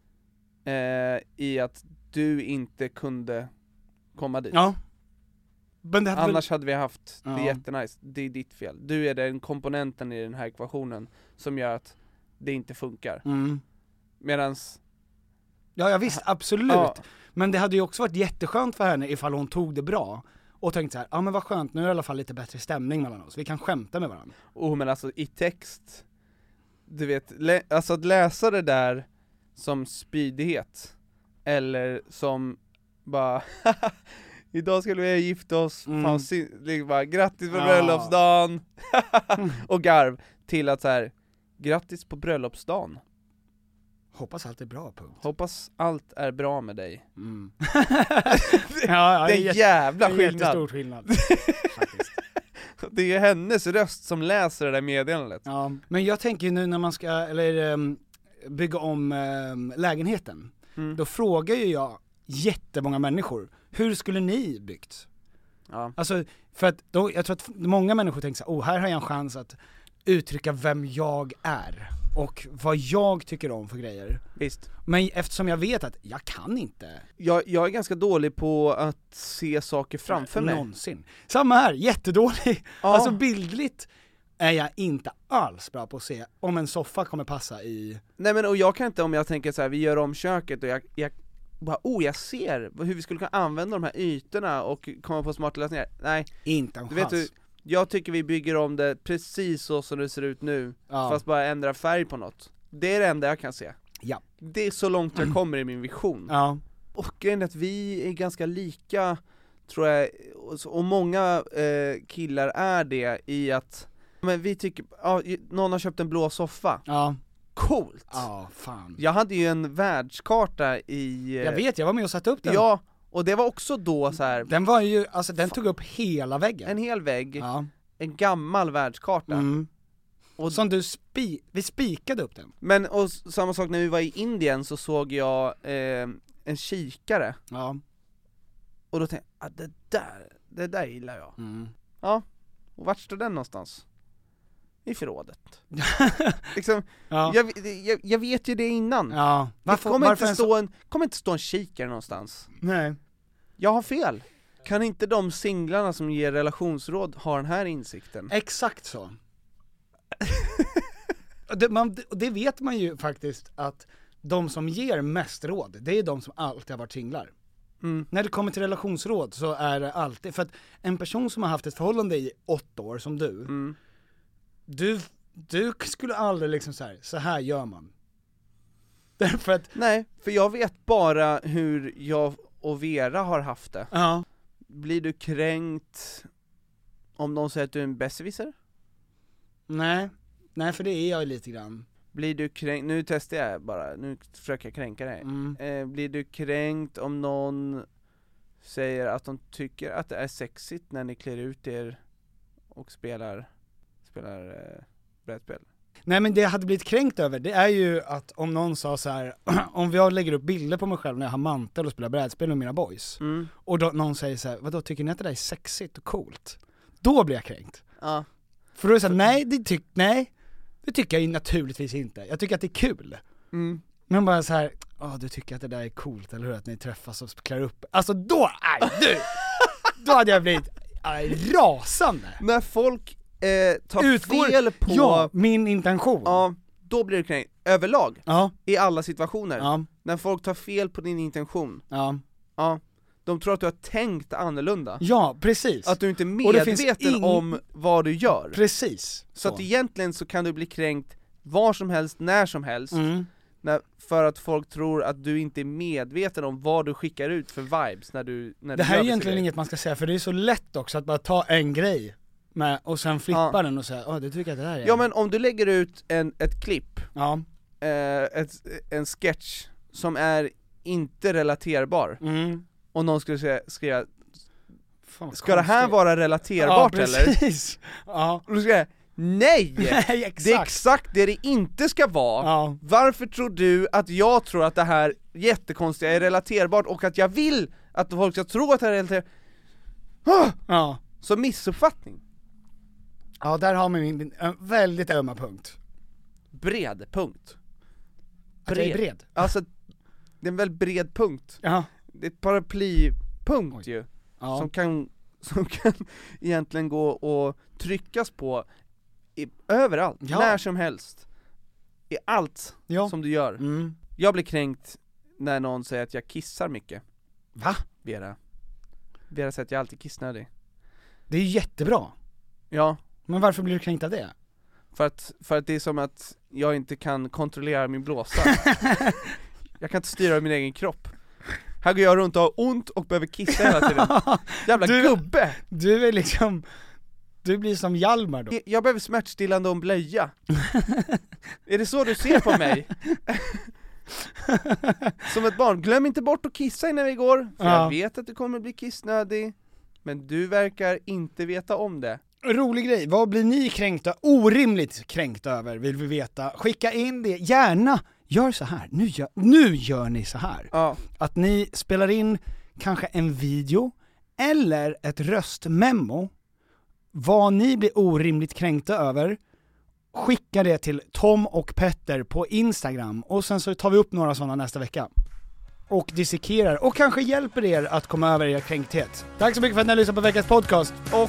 i att du inte kunde komma dit. Ja. Men det annars hade vi haft det jättenice. Det är ditt fel. Du är den komponenten i den här ekvationen som gör att det inte funkar. Medans... Ja, visst, absolut. Ja. Men det hade ju också varit jätteskönt för henne ifall hon tog det bra och tänkte så här, ja men vad skönt, nu är det i alla fall lite bättre stämning mellan oss. Vi kan skämta med varandra. Men alltså i text, du vet, alltså att läsa det där som spydighet, eller som bara idag skulle vi gifta oss, fan, bara, grattis på bröllopsdagen och garv. till att så här, grattis på bröllopsdagen. Hoppas allt är bra, punkt. Hoppas allt är bra med dig. Ja, det är jävla skillnad. Jättestor skillnad. Faktiskt. Det är ju hennes röst som läser det där meddelandet. Ja, men jag tänker ju nu när man ska bygga om lägenheten, då frågar ju jag jättemånga människor, hur skulle ni byggt? Ja. Alltså, för att då, jag tror att många människor tänker så här, här har jag en chans att uttrycka vem jag är och vad jag tycker om för grejer. Visst. Men eftersom jag vet att jag kan inte. Jag är ganska dålig på att se saker framför mig. Någonsin. Samma här, jättedålig. Ja. Alltså bildligt är jag inte alls bra på att se om en soffa kommer passa i... Nej men och jag kan inte, om jag tänker så här, vi gör om köket och jag bara, jag ser hur vi skulle kunna använda de här ytorna och komma på smarta lösningar. Nej, inte en chans. Vet du, jag tycker vi bygger om det precis så som det ser ut nu, fast bara ändra färg på något. Det är det enda jag kan se. Ja. Det är så långt jag kommer i min vision. Ja. Och grejen är att vi är ganska lika, tror jag, och många killar är det i att, men vi tycker, någon har köpt en blå soffa. Ja. Coolt! Ja, fan. Jag hade ju en världskarta i... Jag vet, jag var med och satte upp den. Ja, och det var också då så här. Den var ju, alltså den tog upp hela väggen. En hel vägg, ja. En gammal världskarta. Och som du vi spikade upp den. Men, och samma sak när vi var i Indien så såg jag en kikare. Ja. Och då tänkte jag, det där gillar jag. Ja, och vart står den någonstans? I förrådet. Liksom, ja. jag vet ju det innan. Ja. Det kommer inte stå en kikare någonstans. Nej. Jag har fel. Kan inte de singlarna som ger relationsråd ha den här insikten? Exakt så. Det vet man ju faktiskt, att de som ger mest råd, det är de som alltid har varit singlar. När det kommer till relationsråd så är det alltid, för att en person som har haft ett förhållande i 8 år som du skulle aldrig liksom så här gör man. Därför att... Nej, för jag vet bara hur jag och Vera har haft det. Ja. Blir du kränkt om de säger att du är en besserwisser? Nej, för det är jag lite grann. Blir du kränkt, nu testar jag bara, nu försöker jag kränka dig. Blir du kränkt om någon säger att de tycker att det är sexigt när ni klär ut er och spelar brädspel? Nej, men det jag hade blivit kränkt över, det är ju att om någon sa så här, om jag lägger upp bilder på mig själv när jag har mantel och spelar brädspel med mina boys, och då någon säger så här, vadå, tycker ni att det där är sexigt och coolt? Då blir jag kränkt. Ja. För då är det så här, nej, det tycker jag ju naturligtvis inte. Jag tycker att det är kul. Men bara så här, du tycker att det där är coolt, eller hur? Att ni träffas och klär upp. Alltså då då hade jag blivit rasande. När folk tar fel på min intention. Ja, då blir det kränkt. Överlag. Ja. I alla situationer. Ja. När folk tar fel på din intention. Ja. Ja. De tror att du har tänkt annorlunda. Ja, precis. Att du inte är medveten om vad du gör. Precis. Så att egentligen så kan du bli kränkt var som helst, när som helst. För att folk tror att du inte är medveten om vad du skickar ut för vibes när du det här är egentligen inget man ska säga, för det är så lätt också att bara ta en grej med, och sen flippa den och säga, du tycker att det här är... Ja, men om du lägger ut ett klipp, en sketch som är inte relaterbar, och någon skulle skriva, ska det här vara relaterbart eller? Ja. Och då ska jag, nej, det är exakt det inte ska vara. Ja. Varför tror du att jag tror att det här jättekonstiga är relaterbart och att jag vill att folk ska tro att det är relaterbart? Ja. Så missuppfattning. Ja, där har man en väldigt ömma punkt. Bred punkt. Att jag är bred? Alltså, det är en väldigt bred punkt. Ja. Det är ett paraplypunkt ju. Ja. Som kan egentligen gå och tryckas på överallt, när som helst. I allt som du gör. Jag blir kränkt när någon säger att jag kissar mycket. Va? Vera säger att jag alltid kissnödig. Det är jättebra. Ja. Men varför blir du kränkt av det? För att det är som att jag inte kan kontrollera min blåsa. Jag kan inte styra min egen kropp. Här går jag runt och har ont och behöver kissa hela tiden. Jävla gubbe! Du är liksom... Du blir som Hjalmar då. Jag behöver smärtstillande om blöja. Är det så du ser på mig? Som ett barn, glöm inte bort att kissa innan vi går, för jag vet att du kommer bli kissnödig. Men du verkar inte veta om det. Rolig grej, vad blir ni kränkta, orimligt kränkta över, vill vi veta. Skicka in det, gärna, gör så här. Nu gör ni så här. Ja. Att ni spelar in kanske en video eller ett röstmemo, vad ni blir orimligt kränkta över. Skicka det till Tom och Petter på Instagram, och sen så tar vi upp några sådana nästa vecka och dissekerar och kanske hjälper er att komma över er kränkthet. Tack så mycket för att ni har lyssnat på veckans podcast. Och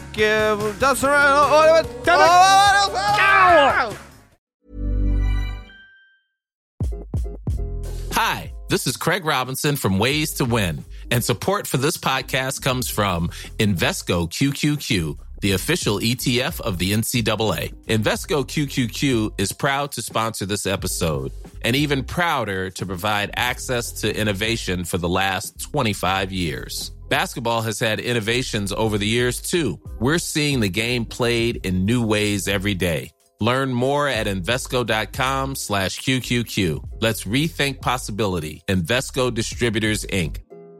Hi, this is Craig Robinson from Ways to Win, and support for this podcast comes from Invesco QQQ, the official ETF of the NCAA. Invesco QQQ is proud to sponsor this episode, and even prouder to provide access to innovation for the last 25 years. Basketball has had innovations over the years, too. We're seeing the game played in new ways every day. Learn more at Invesco.com/QQQ. Let's rethink possibility. Invesco Distributors, Inc.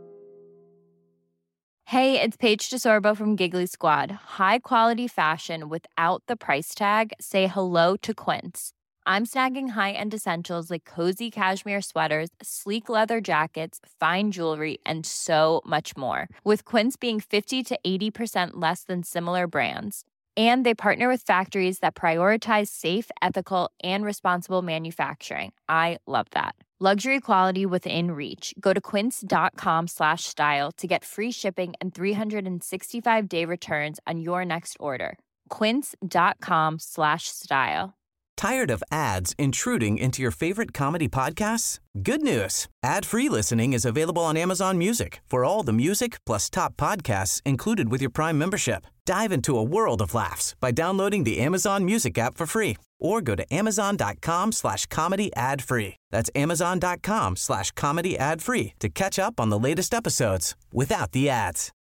Hey, it's Paige DeSorbo from Giggly Squad. High quality fashion without the price tag. Say hello to Quince. I'm snagging high-end essentials like cozy cashmere sweaters, sleek leather jackets, fine jewelry, and so much more. With Quince being 50 to 80% less than similar brands. And they partner with factories that prioritize safe, ethical, and responsible manufacturing. I love that. Luxury quality within reach. Go to quince.com/style to get free shipping and 365-day returns on your next order. Quince.com/style. Tired of ads intruding into your favorite comedy podcasts? Good news. Ad-free listening is available on Amazon Music for all the music plus top podcasts included with your Prime membership. Dive into a world of laughs by downloading the Amazon Music app for free or go to amazon.com/comedy ad-free. That's amazon.com/comedy ad-free to catch up on the latest episodes without the ads.